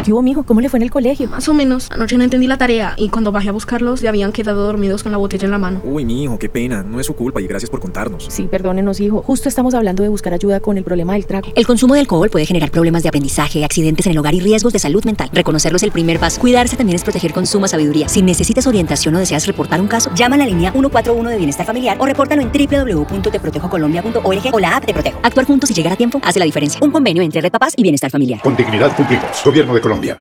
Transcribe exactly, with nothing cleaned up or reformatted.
¿Qué hubo, mijo? ¿Cómo le fue en el colegio? Más o menos. Anoche no entendí la tarea y cuando bajé a buscarlos ya habían quedado dormidos con la botella en la mano. Uy, mijo, qué pena. No es su culpa y gracias por contarnos. Sí, perdónenos, hijo. Justo estamos hablando de buscar ayuda con el problema del trago. El consumo de alcohol puede generar problemas de aprendizaje, accidentes en el hogar y riesgos de salud mental. Reconocerlo es el primer paso. Cuidarse también es proteger con suma sabiduría. Si necesitas orientación o deseas reportar un caso, llama a la línea ciento cuarenta y uno de Bienestar Familiar o repórtalo en doble u doble u doble u punto te protejo colombia punto org o la app Te Protejo. Actuar juntos y llegar a tiempo hace la diferencia. Un convenio entre Red Papás y Bienestar Familiar. Con dignidad cumplimos. Gobierno de Colombia.